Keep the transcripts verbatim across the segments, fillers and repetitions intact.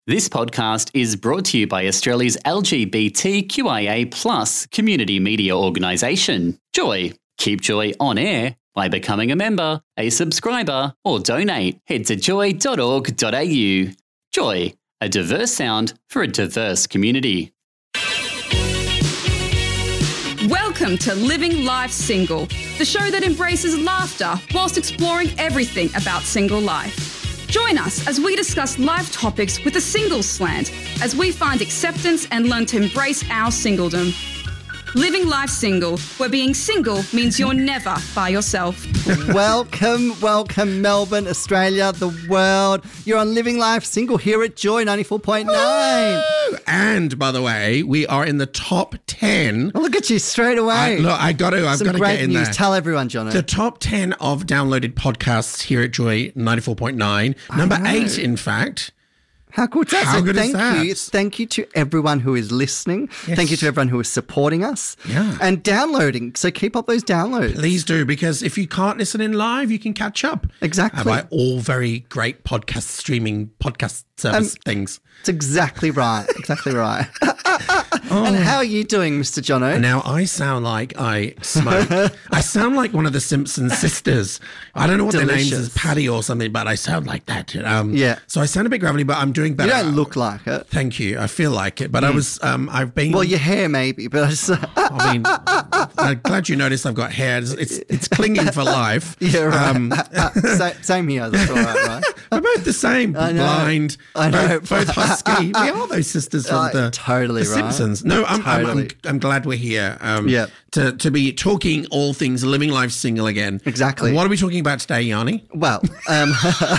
This podcast is brought to you by Australia's L G B T Q I A plus community media organisation, Joy. Keep Joy on air by becoming a member, a subscriber, or donate. Head to joy dot org dot a u. Joy, a diverse sound for a diverse community. Welcome to Living Life Single, the show that embraces laughter whilst exploring everything about single life. Join us as we discuss life topics with a single slant as we find acceptance and learn to embrace our singledom. Living Life Single, where being single means you're never by yourself. Welcome, welcome Melbourne, Australia, the world. You're on Living Life Single here at Joy ninety-four point nine. And by the way, we are in the top ten. Oh, look at you straight away. I, look, I got to, I've Some got to great get in news. there. Tell everyone, Jono. The top ten of downloaded podcasts here at Joy ninety-four point nine. Number eight, in fact. How good is that? How So good is thank that? you. Thank you to everyone who is listening. Yes. Thank you to everyone who is supporting us. Yeah. And downloading. So keep up those downloads. Please do, because if you can't listen in live, you can catch up. Exactly. Uh, by all very great podcast streaming podcast service Um, things. It's exactly right. Exactly right. And how are you doing, Mister Jono? Now, I sound like I smoke. I sound like one of the Simpson sisters. I don't know what their names Delicious. is, Patty or something, but I sound like that. Um, Yeah. So I sound a bit gravelly, but I'm doing You better. don't look like it. Thank you. I feel like it, but I was. Um, I've been. Well, your hair maybe, but I just... I mean, I'm glad you noticed I've got hair. It's it's, it's clinging for life. Yeah, right. Um, Sa- same here. That's all right, right? we're both the same. I know. Blind. I know. Both, both husky. We are those sisters from Uh, the, totally the right. Simpsons. No, I'm, I'm, I'm, Totally. I'm glad we're here. Um, Yeah. To, to be talking all things Living Life Single again. Exactly. And what are we talking about today, Yanni? Well, um,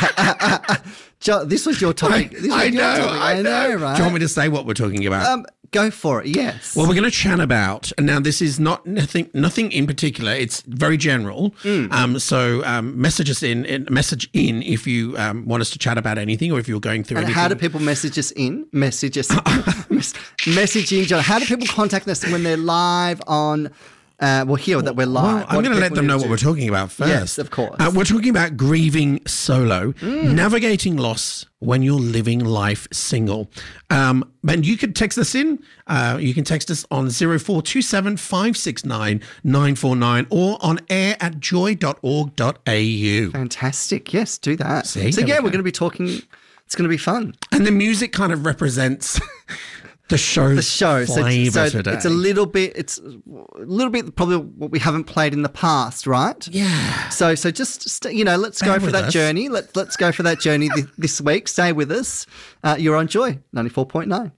Jo- this was your topic. This was I your know. topic. I know. right? Do you want me to say what we're talking about? Um, go for it. Yes. Well, we're going to chat about, and now this is not nothing, nothing in particular. It's very general. Mm. Um, so um, message us in, in, message in if you um, want us to chat about anything, or if you're going through and anything. how do people message us in? Message us. mes- message in, John. How do people contact us when they're live on? Uh, well, here that we're live. Well, What I'm do going to let people them need know to what do? we're talking about first. Yes, of course. Uh, we're talking about grieving solo, Mm. navigating loss when you're living life single. Um, and you can text us in. Uh, you can text us on zero four two seven five six nine nine four nine or on air at joy dot org dot a u. Fantastic. Yes, do that. See, so there we yeah, go. we're going to be talking. It's going to be fun. And the music kind of represents the show's The show. So, flavor so today. it's a little bit. It's a little bit probably what we haven't played in the past, right? yeah. So, so just st- you know, let's go Bear for with that us. journey. Let let's go for that journey th- this week. Stay with us. Uh, you're on Joy ninety-four point nine.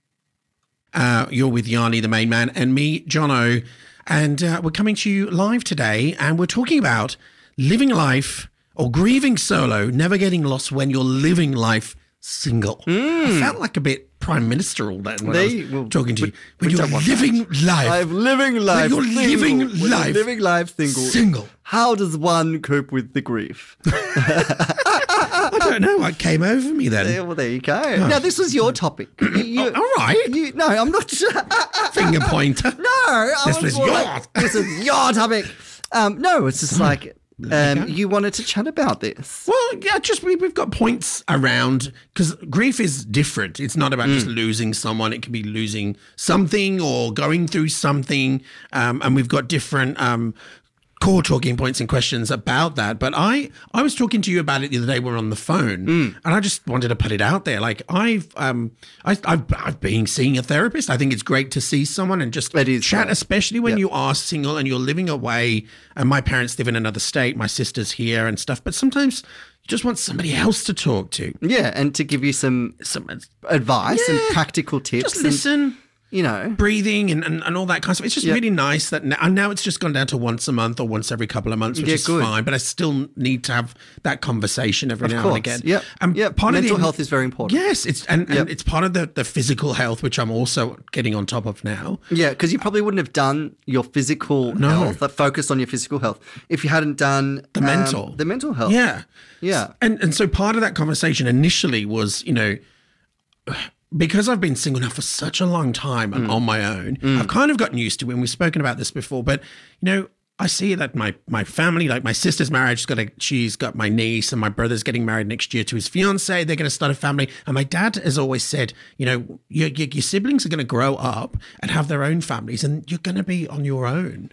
Uh, you're with Yanni, the main man, and me, Jono. And uh, we're coming to you live today, and we're talking about living life or grieving solo, navigating loss when you're living life single. I felt like a bit prime ministerial then when There I was you- well, talking to we- you. When we you're don't want living life I'm living life. you're single. living When you're life living life single. single. How does one cope with the grief? I don't know what came over me then. Yeah, well, there you go. Now, this was your topic. You, you- Oh, all right. You, no, I'm not. Finger pointer. No, I This was more your- like, this is your topic. Um, no, it's just like um, go. you wanted to chat about this. Well, yeah, just we, we've got points around because grief is different. It's not about Mm. just losing someone. It can be losing something or going through something. Um, and we've got different um, core talking points and questions about that. But I, I was talking to you about it the other day. We were on the phone, Mm. and I just wanted to put it out there. Like I've, um, I, I've, I've been seeing a therapist. I think it's great to see someone and just It is chat, great. especially when Yep. you are single and you're living away. And my parents live in another state. My sister's here and stuff. But sometimes you just want somebody else to talk to. Yeah, and to give you some Some, advice and Yeah. practical tips. just and, listen, you know, breathing and, and, and all that kind of stuff. It's just Yep. really nice that now, and now it's just gone down to once a month or once every couple of months, which Yeah, is good. fine. But I still need to have that conversation every of now course. and again. Yep. And yep. part Mental of the, health is very important. Yes, it's and, Yep. and it's part of the, the physical health, which I'm also getting on top of now. Yeah, because you probably wouldn't have done your physical No. health, like focused on your physical health, if you hadn't done The um, mental. the mental health. Yeah. Yeah. And and so part of that conversation initially was, you know, because I've been single now for such a long time and on my own, I've kind of gotten used to it, and we've spoken about this before, but, you know, I see that my my family, like my sister's marriage, she's got a, she's got my niece, and my brother's getting married next year to his fiance. They're going to start a family, and my dad has always said, you know, your your, your siblings are going to grow up and have their own families, and you're going to be on your own.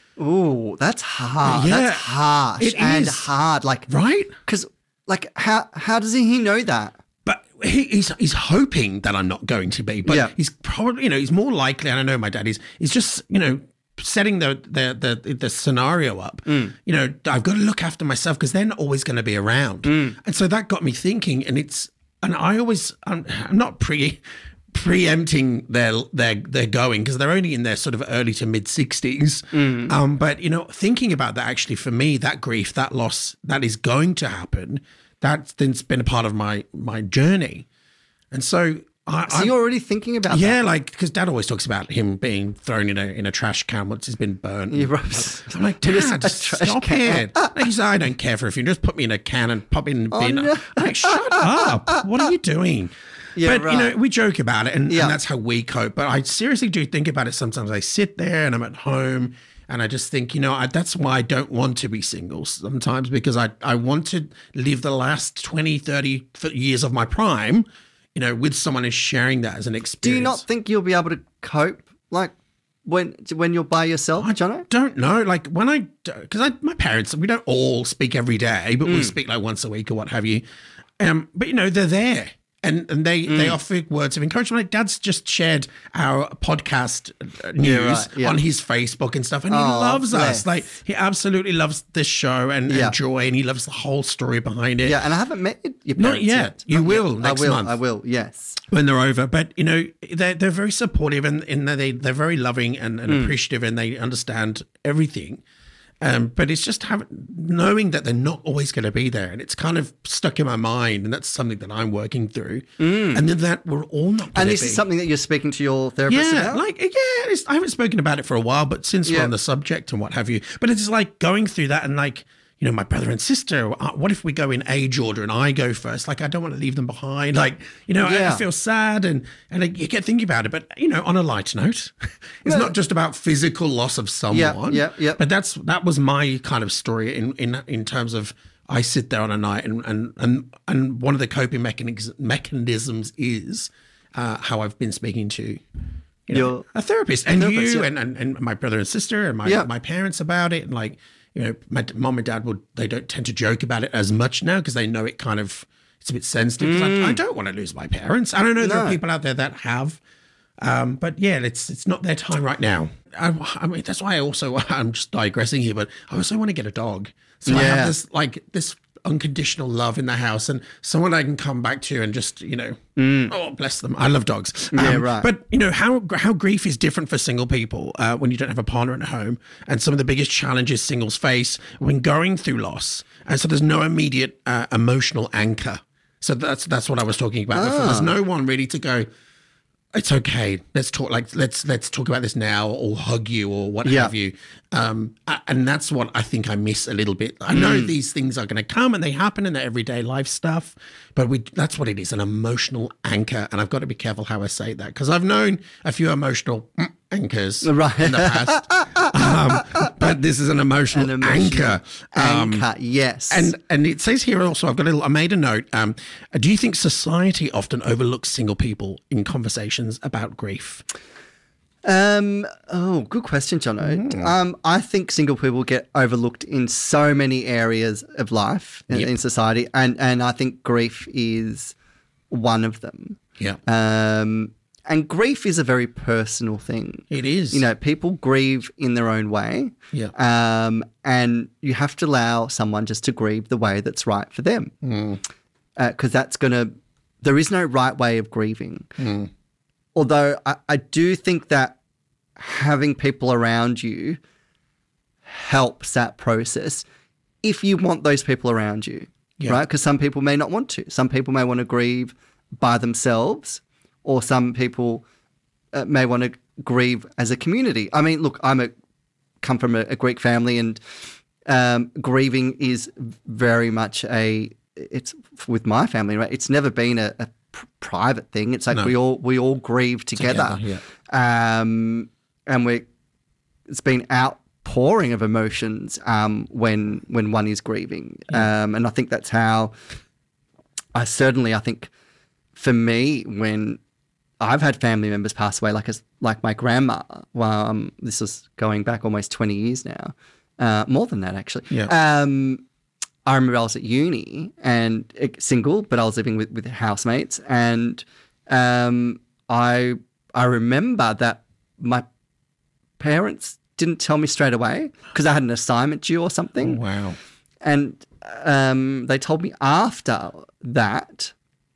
Ooh, that's hard. Yeah, that's harsh it and is. hard. Like, Right? Because, like, how how does he know that? But he, he's he's hoping that I'm not going to be. But Yeah. he's probably, you know, he's more likely. And I know my dad is. He's just, you know, setting the the the, the scenario up. Mm. You know, I've got to look after myself because they're not always going to be around. Mm. And so that got me thinking. And it's and I always I'm, I'm not pre preempting their their their going because they're only in their sort of early to mid sixties. Mm. Um, but you know, thinking about that actually for me, that grief, that loss, that is going to happen. That's been a part of my my journey, and so I. So you're already thinking about yeah, that? like because Dad always talks about him being thrown in a in a trash can once he's been burnt. Yeah, And right. I'm like, It is Dad, a just trash stop can. it. Like, he's like, I don't care for if you just put me in a can and pop it in the bin. no. I'm like, shut up! What are you doing? Yeah, but you know, right. we joke about it, and, Yeah. and that's how we cope. But I seriously do think about it sometimes. I sit there and I'm at home. And I just think, you know, I, that's why I don't want to be single sometimes because I, I want to live the last twenty, thirty years of my prime, you know, with someone who's sharing that as an Do experience. you not think you'll be able to cope, like, when when you're by yourself, I Jono? don't know. Like when I, because I, my parents, we don't all speak every day, but Mm. we speak like once a week or what have you. Um, but, you know, they're there. And and they, they Mm. offer words of encouragement. Like Dad's just shared our podcast uh, news right, yeah. on his Facebook and stuff, and he Oh, loves bless. us. Like he absolutely loves this show and, Yeah. and Joy, and he loves the whole story behind it. Yeah, and I haven't met your Not parents yet. You Not will yet. next I will, month. I will, yes. When they're over, but you know they're they're very supportive and, and they they're very loving and, and Mm. appreciative, and they understand everything. Um, but it's just having knowing that they're not always going to be there, and it's kind of stuck in my mind, and that's something that I'm working through. And then that we're all not. And gonna this be. is something that you're speaking to your therapist Yeah, about? like yeah, it's, I haven't spoken about it for a while, but since Yeah. we're on the subject and what have you, but it's like going through that and like. You know, my brother and sister, uh, what if we go in age order and I go first? Like, I don't want to leave them behind. Like, you know, I, I Yeah. feel sad and, and I, you get thinking about it. But, you know, on a light note, it's not just about physical loss of someone. yeah, yeah. But that's that was my kind of story in, in, in terms of I sit there on a night and, and, and, and one of the coping mechanisms, mechanisms is uh, how I've been speaking to you know, Your- a therapist and therapist, you yeah. and, and, and my brother and sister and my, Yeah. my parents about it. And like, you know, my mom and dad would, they don't tend to joke about it as much now because they know it kind of, it's a bit sensitive. 'Cause I, I don't want to lose my parents. I don't know, there No. are people out there that have, um, but yeah, it's it's not their time right now. I, I mean, that's why I also, I'm just digressing here, but I also want to get a dog. So I Yeah. have this, like, this unconditional love in the house and someone I can come back to and just, you know, oh, bless them. I love dogs. Mm. Yeah, right. But, you know, how how grief is different for single people uh, when you don't have a partner at home. And some of the biggest challenges singles face when going through loss. And so there's no immediate uh, emotional anchor. So that's that's what I was talking about before. There's no one really to go, it's okay. Let's talk. Like let's let's talk about this now, or hug you, or what Yeah. have you. Um, a- and that's what I think I miss a little bit. I know these things are going to come and they happen in the everyday life stuff, but we that's what it is—an emotional anchor. And I've got to be careful how I say that because I've known a few emotional mm, anchors Right. in the past, um, but this is an emotional, An emotional anchor. Um, Anchor, yes. and and it says here also, I've got a little, I made a note. Um, do you think society often overlooks single people in conversations about grief? Um. Oh, good question, Jono. Mm. Um. I think single people get overlooked in so many areas of life in, Yep. in society, and and I think grief is one of them. Yeah, Um. And grief is a very personal thing. it is. You know, people grieve in their own way. Yeah. Um. And you have to allow someone just to grieve the way that's right for them, because Mm. that's gonna. There is no right way of grieving. Mm. Although I, I do think that having people around you helps that process if you want those people around you, Yeah. right? Because some people may not want to. Some people may want to grieve by themselves, or some people uh, may want to grieve as a community. I mean, look, I'm a come from a, a Greek family, and um, grieving is very much a. It's with my family, right? It's never been a, a pr- private thing. It's like No. we all we all grieve together, Together, um, and we it's been outpoured outpouring of emotions um, when when one is grieving. Yeah. Um, and I think that's how I certainly, I think for me, when I've had family members pass away, like a, like my grandma, well, um, this was going back almost twenty years now, uh, more than that actually. Yeah. Um, I remember I was at uni and uh, single, but I was living with, with housemates, and um, I I remember that my parents didn't tell me straight away because I had an assignment due or something. Oh, wow. And um, they told me after that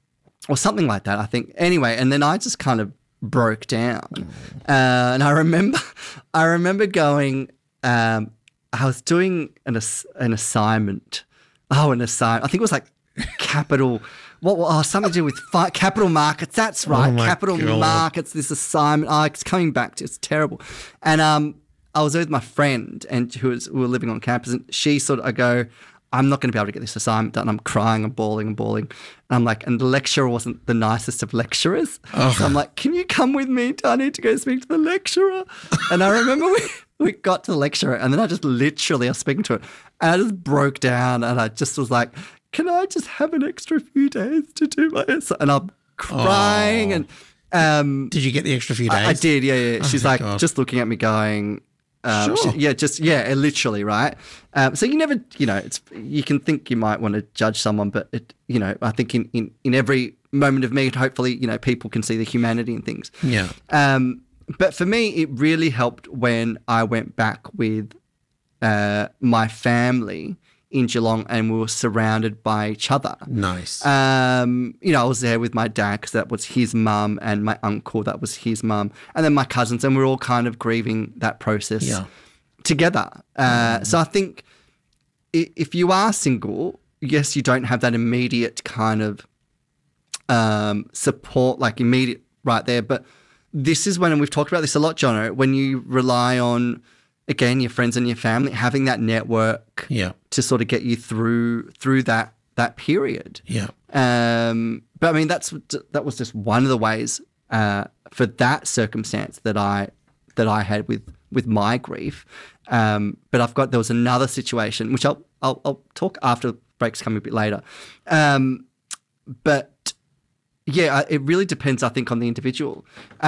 or something like that, I think. Anyway, and then I just kind of broke down. Uh, and I remember I remember going, um, I was doing an, ass- an assignment. Oh, an assignment. I think it was like capital, what, oh, something to do with fi- capital markets. That's right, Oh, my capital God. markets, this assignment. Oh, it's coming back to, it's terrible. And um, I was with my friend and who was, we were living on campus, and she sort of, I go, I'm not going to be able to get this assignment done. I'm crying and bawling and bawling. And I'm like, and the lecturer wasn't the nicest of lecturers. Oh. So I'm like, can you come with me? I need to go speak to the lecturer. And I remember we, we got to the lecturer, and then I just literally, I was speaking to her, and I just broke down, and I just was like, can I just have an extra few days to do my assignment? And I'm crying. Oh. And um, Did you get the extra few days? I, I did, yeah, yeah. She's my like God. just looking at me going, um, Sure. she- yeah, just, yeah, literally, right? Um, so you never, you know, it's, you can think you might want to judge someone, but it, you know, I think in, in, in every moment of need, hopefully, you know, people can see the humanity in things. Yeah. Um, but for me, it really helped when I went back with uh, my family in Geelong, and we were surrounded by each other. Nice. Um, you know, I was there with my dad because that was his mum, and my uncle, that was his mum, and then my cousins, and we we're all kind of grieving that process Yeah. together. Uh, So I think i- if you are single, yes, you don't have that immediate kind of um, support, like immediate right there, but this is when, and we've talked about this a lot, Jono, when you rely on, again, your friends and your family, having that network Yeah. to sort of get you through through that that period. Yeah. Um, but I mean, that's that was just one of the ways uh, for that circumstance that I that I had with with my grief. Um, but I've got there was another situation which I'll I'll, I'll talk after breaks coming a bit later. Um, but yeah, it really depends, I think, on the individual.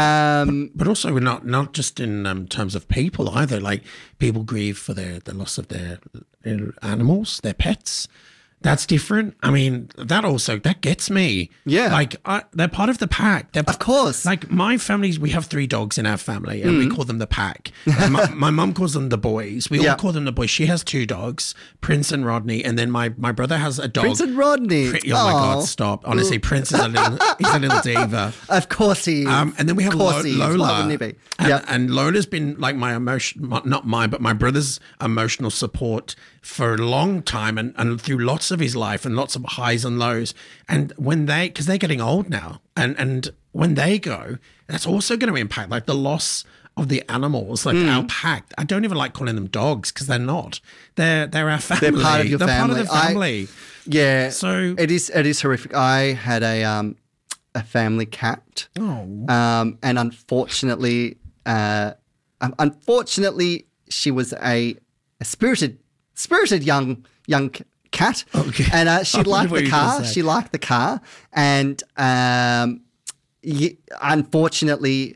Um, But also, we're not not just in um, terms of people either. Like people grieve for their the loss of their, their animals, their pets. That's different. I mean, that also that gets me. Yeah. like I, they're part of the pack. They're, Of course. Like my family's, we have three dogs in our family, and we call them the pack. And my, my mum calls them the boys. We Yeah. all call them the boys. She has two dogs, Prince and Rodney, and then my my brother has a dog. Prince and Rodney. Pri- oh my Aw. God! Stop. Honestly, Prince is a little. He's a little diva. Of course he is. Um, and then we have of course Lo- he is. Lola. Why wouldn't he be? And, Yep. and Lola's been like my emotion, not mine, but my brother's emotional support for a long time, and, and through lots of his life and lots of highs and lows. And when they, because they're getting old now, and, and when they go, that's also going to impact like the loss of the animals, like Hmm. our pack. I don't even like calling them dogs because they're not. They're they're our family. They're part of your They're family. part of the I- family. Yeah. So- it is it is horrific. I had a um a family cat. Oh. Um and unfortunately uh um, unfortunately she was a, a spirited spirited young young c- cat. Okay. And uh, she I wonder liked what the you were gonna car. say. She liked the car, and um y- unfortunately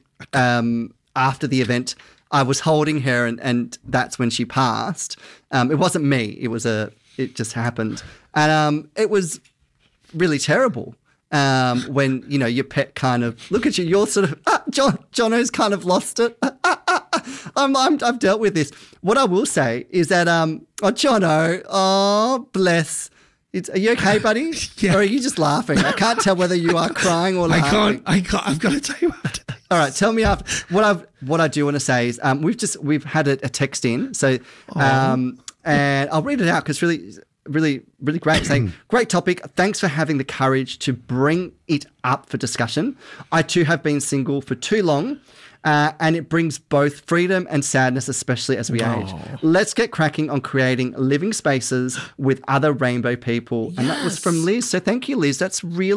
um after the event I was holding her, and, and that's when she passed. Um, it wasn't me. It was a. It just happened, and um, it was really terrible. Um, when you know your pet kind of look at you, you're sort of ah, John. Jono's kind of lost it. Ah, ah, ah, ah. I'm, I'm, I've dealt with this. What I will say is that um, oh Jono, oh bless. It's, are you okay, buddy? Yeah. Or are you just laughing? I can't tell whether you are crying or I laughing. can't. I can't. I've got to tell you after this. All right, tell me after. What I what I do want to say is um, we've just we've had a, a text in, so um, and I'll read it out because really, really, really great. Saying great topic. Thanks for having the courage to bring it up for discussion. I too have been single for too long. Uh, and it brings both freedom and sadness, especially as we age. Let's get cracking on creating living spaces with other rainbow people. And that was from Liz. So thank you, Liz. That's really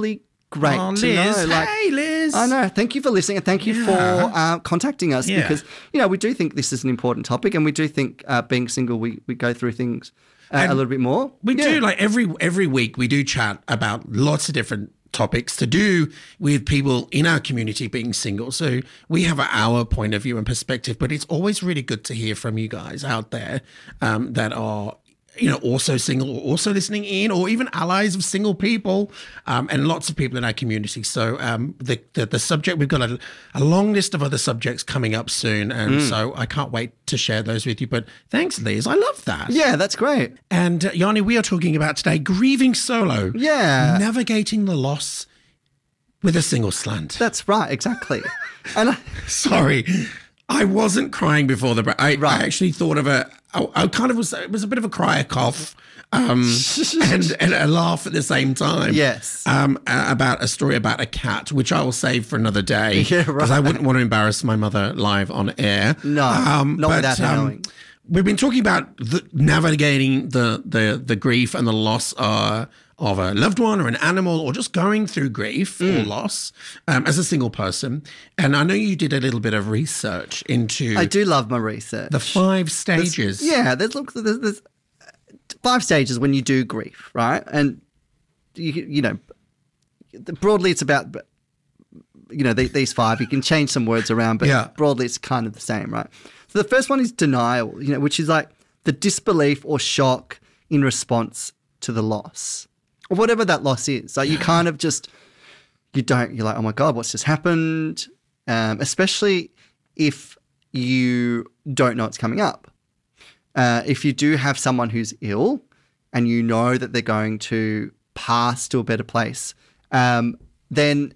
great Oh, to Liz. know. Like, hey, Liz. I know. Thank you for listening, and thank you Yeah. for uh, contacting us Yeah. because you know we do think this is an important topic, and we do think uh, being single, we we go through things uh, a little bit more. We Yeah. do, like every every week we do chat about lots of different topics to do with people in our community being single. So we have our point of view and perspective, but it's always really good to hear from you guys out there um, that are, you know, also single or also listening in, or even allies of single people, um, and lots of people in our community. So um, the, the the subject, we've got a, a long list of other subjects coming up soon, and so I can't wait to share those with you. But thanks, Liz. I love that. Yeah, that's great. And uh, Yanni, we are talking about today grieving solo. Yeah. Navigating the loss with a single slant. That's right, exactly. And I, Sorry, I wasn't crying before the break. I, Right. I actually thought of a, I, I kind of was, it was a bit of a cry, a cough, um, and, and a laugh at the same time. Yes. Um, uh, about a story about a cat, which I will save for another day. Yeah, Because I right. wouldn't want to embarrass my mother live on air. No, not without her knowing. We've been talking about the, navigating the, the the grief and the loss uh, of a loved one or an animal, or just going through grief or Mm. loss um, as a single person. And I know you did a little bit of research into I do love my research. the five stages. Yeah, there's look there's, there's five stages when you do grief, right? And you you know, broadly it's about you know the, these five. You can change some words around, but Yeah. broadly it's kind of the same, right? So the first one is denial, you know, which is like the disbelief or shock in response to the loss, or whatever that loss is. Like you kind of just you don't you're like, oh my god, what's just happened? Um, especially if you don't know it's coming up. Uh, if you do have someone who's ill and you know that they're going to pass to a better place, um, then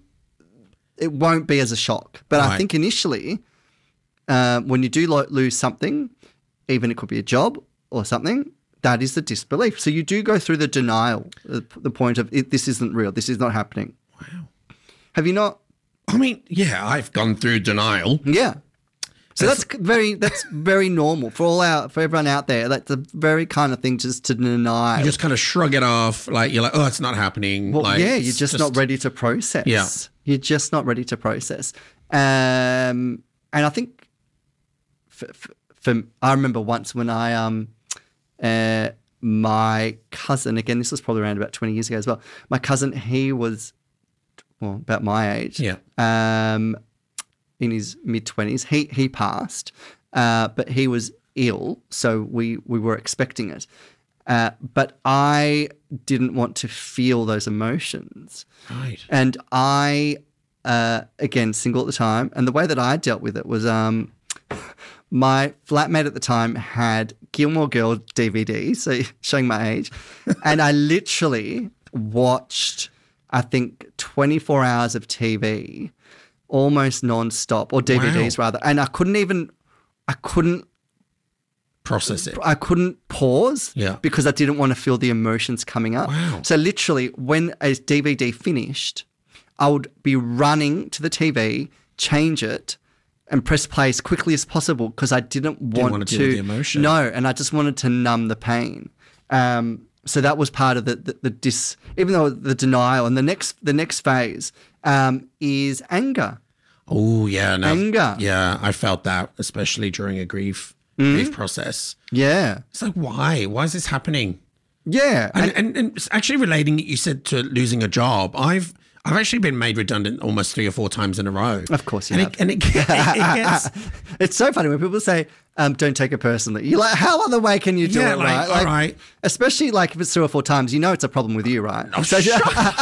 it won't be as a shock. But I Right. think initially, uh, when you do lo- lose something, even it could be a job or something, that is the disbelief. So you do go through the denial, the, the point of it, this isn't real, this is not happening. Wow. Have you not? I mean, yeah, I've gone through denial. Yeah. So that's very that's very normal for all our for everyone out there. That's a very kind of thing just to deny. You just kind of shrug it off, like you're like, oh, it's not happening. Well, like, yeah, you're it's just, not ready to process. Yeah. You're just not ready to process. Um, and I think for, for, for I remember once when I um uh my cousin, again, this was probably around about twenty years ago as well. My cousin, he was well about my age. Yeah. Um, in his mid twenties, he he passed, uh, but he was ill, so we we were expecting it. Uh, but I didn't want to feel those emotions. Right. And I, uh, again, single at the time, and the way that I dealt with it was um, my flatmate at the time had Gilmore Girls D V D, so showing my age, and I literally watched, I think, twenty-four hours of T V, almost non-stop, or D V Ds Wow. rather, and I couldn't even, I couldn't Process it. I couldn't pause Yeah. because I didn't want to feel the emotions coming up. Wow. So literally when a D V D finished, I would be running to the T V, change it, and press play as quickly as possible because I didn't want want to to deal with the emotion. No, and I just wanted to numb the pain. Um, so that was part of the, the, the dis, even though the denial. And the next the next phase um, is anger. Oh, yeah. No, Anger. Yeah, I felt that, especially during a grief grief process. Yeah. It's like, why? Why is this happening? Yeah. And, and, and it's actually relating, you said, to losing a job. I've I've actually been made redundant almost three or four times in a row. Of course you and have. It, and it, it gets... It's so funny when people say, um, don't take it personally. You're like, how other way can you do Yeah, it, like, right? all right. Especially like if it's three or four times, you know it's a problem with you, right? Oh, shut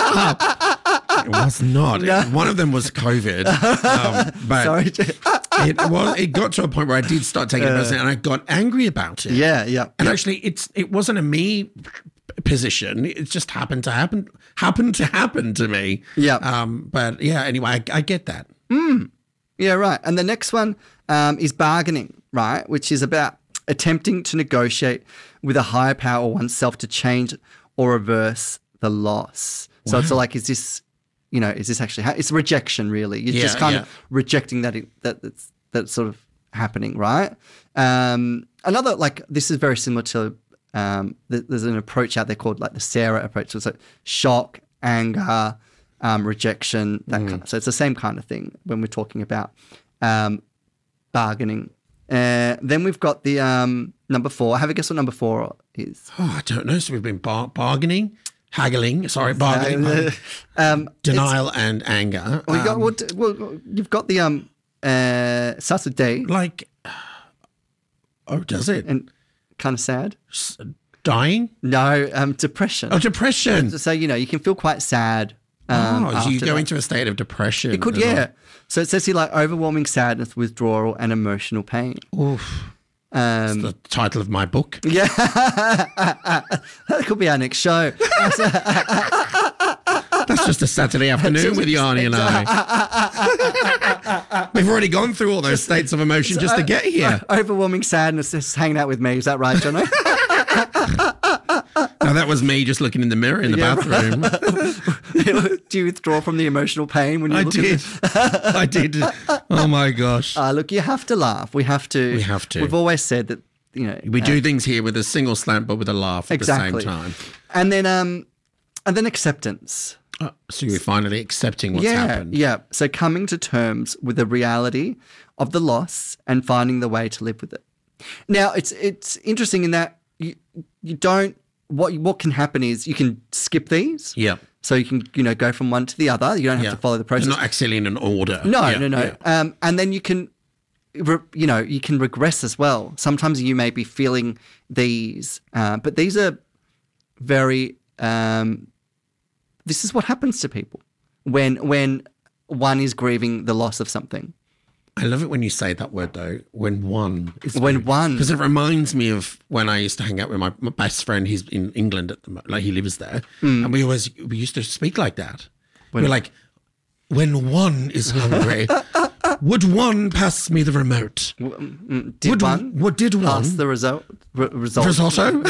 up. It was not. One of them was COVID. Um, but Sorry. it, was, it got to a point where I did start taking it personally, and I got angry about it. yeah, yeah. And actually, it's it wasn't a me position. It just happened to happen happened to happen to me. Yeah. Um. But yeah. Anyway, I, I get that. Yeah, right. And the next one um, is bargaining, right? Which is about attempting to negotiate with a higher power or oneself to change or reverse the loss. So it's like, is this, you know, is this actually, ha- it's rejection really. You're just Yeah, kind yeah. of rejecting that, it, that that's, that's sort of happening, right? Um, another, like, this is very similar to, um, th- there's an approach out there called like the Sarah approach. So it's like shock, anger, um, rejection, that Mm. kind of, so it's the same kind of thing when we're talking about um, bargaining. Uh, then we've got the um, number four. Have a guess what number four is. Oh, I don't know. So we've been bar- bargaining, haggling, sorry, bargaining, Uh, um, denial and anger. we got Um, what? Well, you've got the um, uh, starts with D like, oh, does it? and kind of sad. S- Dying? No, um, depression. Oh, depression. So you know you can feel quite sad. Um, oh, so you after go that. into a state of depression. It could, as well. yeah. So it says here like overwhelming sadness, withdrawal, and emotional pain. Oof. Um, The title of my book. yeah, that could be our next show. That's just a Saturday afternoon with Yanni and I. We've already gone through all those states of emotion just to get here. Overwhelming sadness, just hanging out with me. Is that right, Jono? No, that was me just looking in the mirror in the Yeah. bathroom. Do you withdraw from the emotional pain when you I look did. at I did. Oh my gosh. Uh, look, you have to laugh. We have to. We have to. We've always said that, you know. We uh, do things here with a single slant, but with a laugh at exactly. the same time. And then, um, and then acceptance. Uh, so you're finally accepting what's yeah, happened. yeah. So coming to terms with the reality of the loss and finding the way to live with it. Now, it's it's interesting in that you you don't. What what can happen is you can skip these. Yeah. So you can you know go from one to the other. You don't have Yeah. to follow the They're process. not actually in an order. No, Yeah, no, no. yeah. Um, and then you can, re- you know, you can regress as well. Sometimes you may be feeling these, uh, but these are very. Um, this is what happens to people when when one is grieving the loss of something. I love it when you say that word though. When one is When one, because it reminds me of when I used to hang out with my, my best friend. He's in England at the mo- like he lives there, and we always we used to speak like that. We're like, when one is hungry, would one pass me the remote? did would one What did one? pass the result? Re- result. Risotto?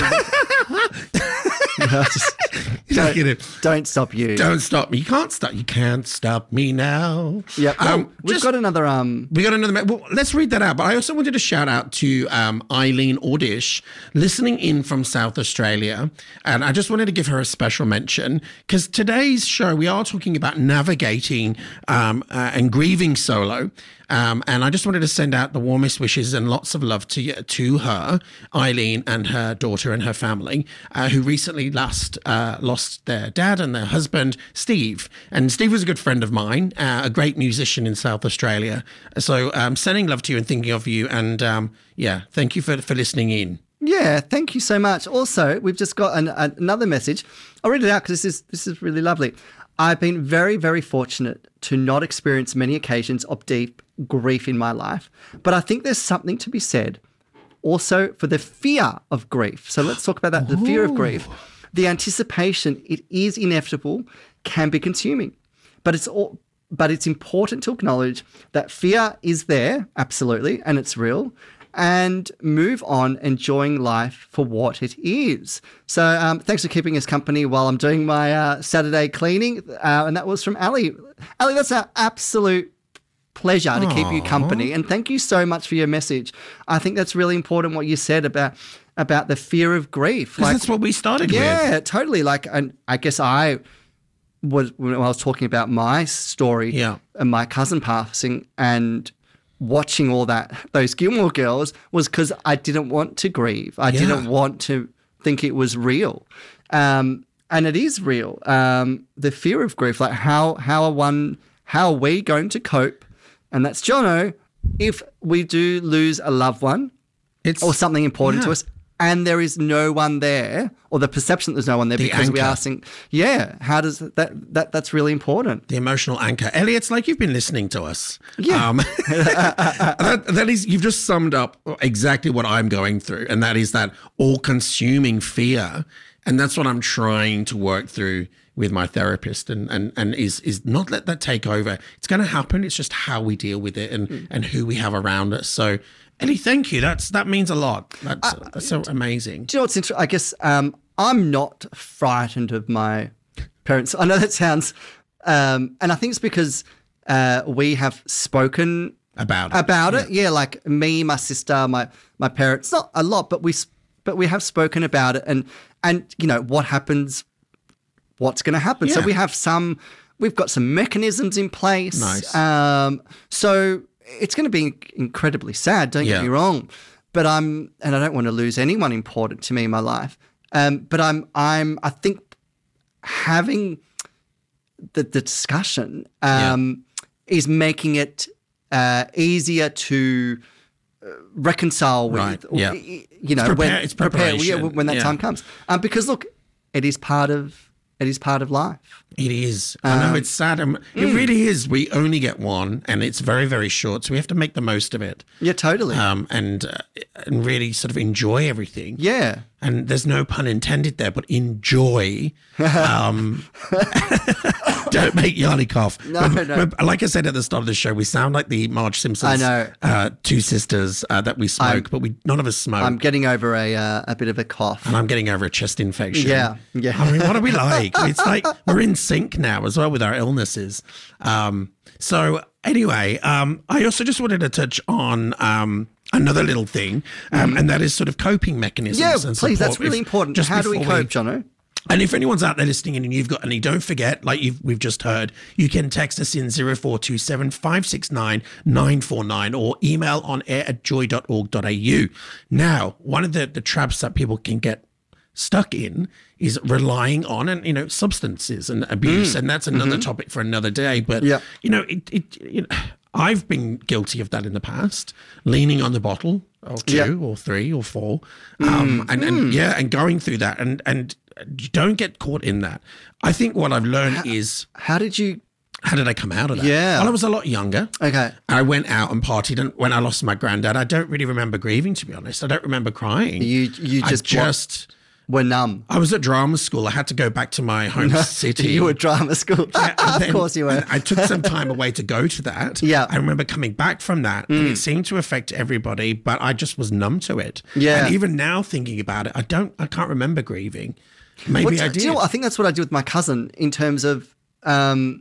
Just- Look at it. don't stop you. Don't stop me. You can't stop. You can't stop me now. Yep. Oh, Um, we've just- got another. Um, We got another. me- Well, let's read that out. But I also wanted to shout out to um, Eileen Ordish, listening in from South Australia, and I just wanted to give her a special mention because today's show we are talking about navigating um, uh, and grieving solo. Um, and I just wanted to send out the warmest wishes and lots of love to to her, Eileen, and her daughter and her family, uh, who recently last uh, lost their dad and their husband, Steve. And Steve was a good friend of mine, uh, a great musician in South Australia. So um, sending love to you and thinking of you. And um, yeah, thank you for, for listening in. Yeah, thank you so much. Also, we've just got an, another message. I'll read it out because this is this is really lovely. I've been very, very fortunate to not experience many occasions of deep grief in my life, but I think there's something to be said also for the fear of grief. So let's talk about that, the fear of grief. The anticipation, it is inevitable, can be consuming, but it's all, but it's important to acknowledge that fear is there, absolutely, and it's real, and move on enjoying life for what it is. So um, thanks for keeping us company while I'm doing my uh, Saturday cleaning. Uh, and that was from Ali. Ali, that's an absolute pleasure to keep you company. And thank you so much for your message. I think that's really important what you said about about the fear of grief. 'Cause that's what we started with. Yeah, totally. Like, and I guess I was, when I was talking about my story Yeah. and my cousin passing and watching all that, those Gilmore Girls, was because I didn't want to grieve. I Yeah. didn't want to think it was real. Um, and it is real. Um, the fear of grief, like how, how are one, how are we going to cope? And that's Jono, if we do lose a loved one It's or something important to yeah. us, and there is no one there, or the perception that there's no one there The because we anchor. are saying, yeah, how does that, that, that's really important. The emotional anchor. Ellie, it's like you've been listening to us. Yeah. Um, that, that is, you've just summed up exactly what I'm going through. And that is that all-consuming fear. And that's what I'm trying to work through with my therapist and, and, and is is not let that take over. It's going to happen. It's just how we deal with it and, and who we have around us. So, Ellie, thank you. That's That means a lot. That's, that's so amazing. Do you know what's interesting? I guess um, I'm not frightened of my parents. I know that sounds, um, and I think it's because uh, we have spoken About it. about it. Yeah, like me, my sister, my my parents. Not a lot, but we s- but we have spoken about it, and and you know what happens, what's going to happen. So Yeah. we have some we've got some mechanisms in place. Nice. Um, so it's going to be incredibly sad, don't Yeah. get me wrong. But I'm, and I don't want to lose anyone important to me in my life. Um, but I'm, I'm, I think having the, the discussion um, is making it uh, easier to uh, reconcile with, Right, or, yeah. you know, It's prepare- when, it's prepare, yeah, preparation, when that yeah. time comes. Um, because look, it is part of, it is part of life. It is. I know it's sad. Um, it really is. We only get one, and it's very, very short. So we have to make the most of it, Yeah, totally. um, and uh, and really sort of enjoy everything. yeah. And there's no pun intended there, but enjoy. Um, don't make Yanni cough. No, But- no. but like I said at the start of the show, we sound like the Marge Simpsons. I know. Uh, two sisters uh, that we smoke, I'm- but we none of us smoke. I'm getting over a uh, a bit of a cough. and I'm getting over a chest infection. Yeah, yeah. I mean, what are we like? It's like we're in sync now as well with our illnesses. Um, so anyway, um, I also just wanted to touch on um, another little thing, um, and that is sort of coping mechanisms. Yeah, and please, that's support really with- important. just How do we before cope, Jono? And if anyone's out there listening and you've got any, don't forget, like you've, we've just heard, you can text us in zero four two seven, five six nine, nine four nine or email on air at joy dot org dot a u. Now, one of the, the traps that people can get stuck in is relying on and you know substances and abuse, and that's another topic for another day. But Yeah. you know, it, it you know, I've been guilty of that in the past, leaning on the bottle or two Yeah. or three or four, um, and, and yeah, and going through that, and and you don't get caught in that. I think what I've learned is How did you? how did I come out of that? Yeah. Well, I was a lot younger. Okay. I went out and partied, and when I lost my granddad, I don't really remember grieving, to be honest. I don't remember crying. You you I just just. were numb. I was at drama school. I had to go back to my home city. You were drama school. And of then course you were. I took some time away to go to that. Yeah. I remember coming back from that, and it seemed to affect everybody, but I just was numb to it. Yeah. And even now, thinking about it, I don't, I can't remember grieving. Maybe Well, I do did. you know what? I think that's what I did with my cousin in terms of um,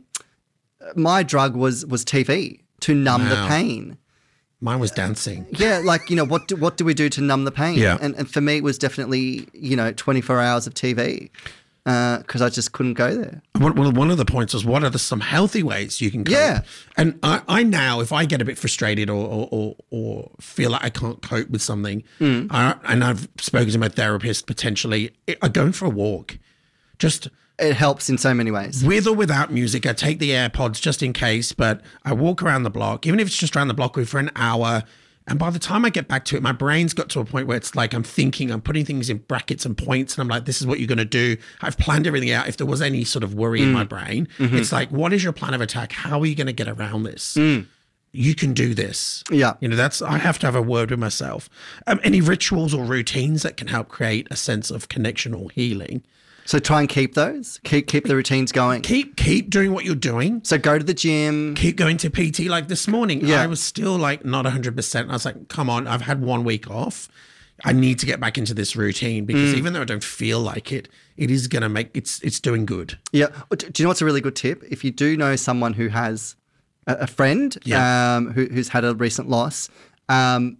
my drug was was T V to numb the Wow. pain. Mine was dancing. Yeah, like, you know, what do, what do we do to numb the pain? Yeah. And, and for me, it was definitely, you know, twenty-four hours of T V because I just couldn't go there. One, well, one of the points was, what are the, some healthy ways you can cope? Yeah. And I, I now, if I get a bit frustrated or or, or, or feel like I can't cope with something, Mm. I, and I've spoken to my therapist potentially, I go for a walk. Just It helps in so many ways. with or without music. I take the AirPods just in case, but I walk around the block, even if it's just around the block for an hour. And by the time I get back to it, my brain's got to a point where it's like I'm thinking, I'm putting things in brackets and points, and I'm like, this is what you're going to do. I've planned everything out. If there was any sort of worry in my brain, it's like, what is your plan of attack? How are you going to get around this? You can do this. Yeah. You know, that's, I have to have a word with myself. Um, any rituals or routines that can help create a sense of connection or healing? So try and keep those. Keep keep the routines going. Keep, keep doing what you're doing. So go to the gym. Keep going to P T. Like this morning, Yeah. I was still like not one hundred percent. I was like, come on, I've had one week off. I need to get back into this routine because Mm. even though I don't feel like it, it is going to make, it's it's doing good. Yeah. Do you know what's a really good tip? If you do know someone who has a, a friend Yeah. um, who, who's had a recent loss, um,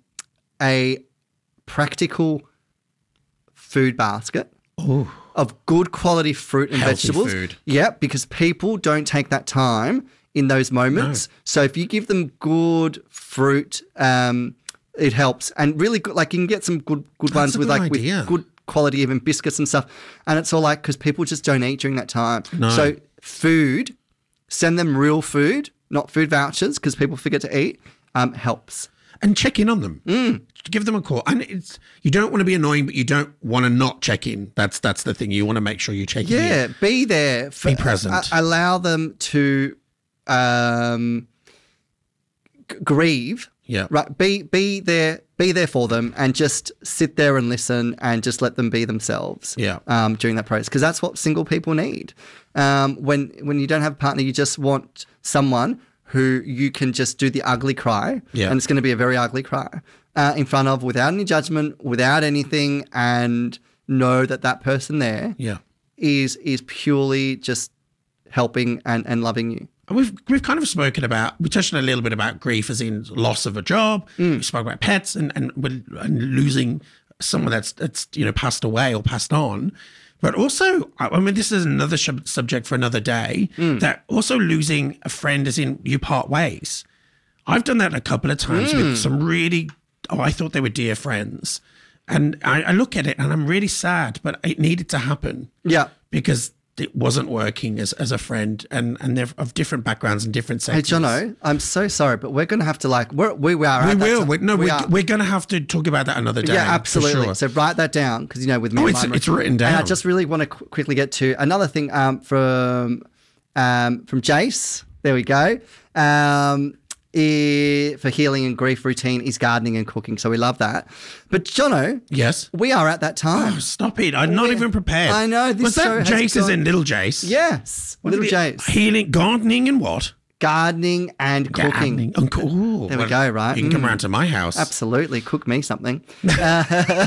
a practical food basket Oh, of good quality fruit and Healthy vegetables. food. Yeah, because people don't take that time in those moments. So if you give them good fruit, um, it helps. And really good, like you can get some good good ones a with good like idea. with good quality even biscuits and stuff. And it's all like because people just don't eat during that time. No. So food, send them real food, not food vouchers because people forget to eat. Um, helps. and check in on them. Mm. Give them a call. And it's, you don't want to be annoying, but you don't want to not check in. That's that's the thing. You want to make sure you check Yeah, in. be there. For, Be present. uh, allow them to um, g- grieve. Yeah. Right. Be be there. Be there for them, and just sit there and listen, and just let them be themselves. Yeah. Um, during that process, because that's what single people need. Um, when when you don't have a partner, you just want someone who you can just do the ugly cry, Yeah. and it's going to be a very ugly cry uh, in front of, without any judgment, without anything, and know that that person there Yeah. is is purely just helping and, and loving you. And We've we've kind of spoken about, we touched on a little bit about grief as in loss of a job. We spoke about pets and and, with- and losing someone that's that's you know passed away or passed on. But also, I mean, this is another sh- subject for another day, mm. that also losing a friend as in you part ways. I've done that a couple of times mm. with some really, oh, I thought they were dear friends. And I, I look at it and I'm really sad, but it needed to happen. Yeah. Because it wasn't working as, as a friend, and, and they're of different backgrounds and different sectors. Hey, Jono, I'm so sorry, but we're going to have to like, we're, we, we are. We at will. That We're, no, we we're, are. we're going to have to talk about that another day. Yeah, absolutely. Sure. So write that down because, you know, with me, oh, and it's, mine, it's written down. And I just really want to qu- quickly get to another thing um, from um, from Jace. There we go. Um, eh, for healing and grief routine is gardening and cooking. So we love that. But Jono, yes, we are at that time. Oh, stop it. I'm not We're, even prepared. I know. This Was that show has Jace gone, as in Little Jace? Yes. What Little did it- Jace. Healing, gardening and what? Gardening and cooking. Gardening. Oh, cool. Ooh, There we well, go, right? You can come Mm. around to my house. Absolutely. Cook me something. Uh,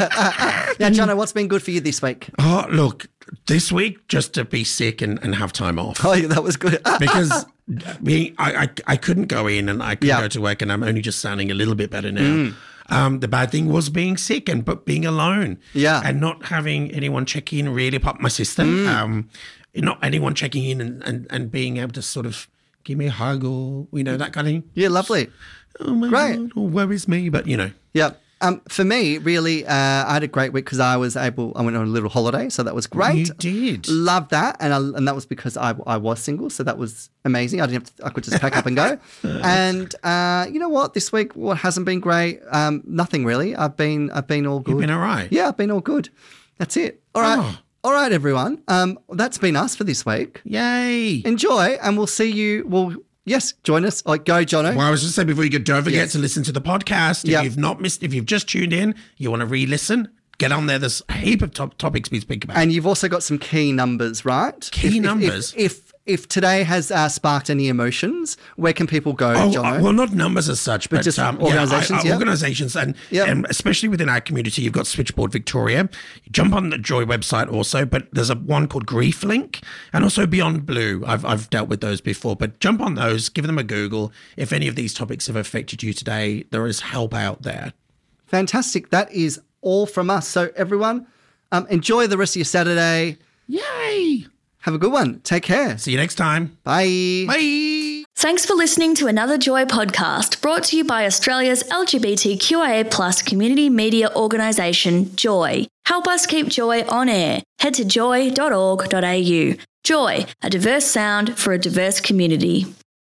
now, Jono, what's been good for you this week? Oh, look, this week, just to be sick and, and have time off. Oh, yeah, that was good. Because being, I, I I couldn't go in and I couldn't Yeah. go to work, and I'm only just sounding a little bit better now. Mm. Um, the bad thing was being sick and but being alone. Yeah. And not having anyone check in really popped my system. Mm. Um, not anyone checking in and, and, and being able to sort of give me a hug or, you know, that kind of thing. Yeah, lovely. Oh, my Great. God, oh, worries me, but, you know. Yeah. Um, for me, really, uh, I had a great week because I was able, I went on a little holiday, so that was great. You did. Loved that. And I, and that was because I, I was single, so that was amazing. I didn't have to, I could just pack up and go. And uh, you know what? This week, what hasn't been great? Um, nothing really. I've been, I've been all good. You've been all right. Yeah, I've been all good. That's it. All right. Oh. All right, everyone. Um, that's been us for this week. Yay. Enjoy, and we'll see you. Well, yes, join us. Like, go, Jono. Well, I was just saying before you go, don't forget Yes. to listen to the podcast. If Yep. you've not missed, if you've just tuned in, you want to re-listen, get on there. There's a heap of top topics we speak about. And you've also got some key numbers, right? Key If- if- numbers? If, if if today has uh, sparked any emotions, where can people go, Oh, Jono? uh, well, not numbers as such, but, just um, organisations, yeah, I- I- yeah? organisations, and, Yep. and especially within our community, you've got Switchboard Victoria. You jump on the Joy website also, but there's a one called Grief Link, and also Beyond Blue. I've I've dealt with those before, but jump on those, give them a Google. If any of these topics have affected you today, there is help out there. Fantastic. That is all from us. So everyone, um, enjoy the rest of your Saturday. Yay! Have a good one. Take care. See you next time. Bye. Bye. Thanks for listening to another Joy podcast brought to you by Australia's L G B T Q I A plus community media organisation, Joy. Help us keep Joy on air. Head to joy dot org dot a u. Joy, a diverse sound for a diverse community.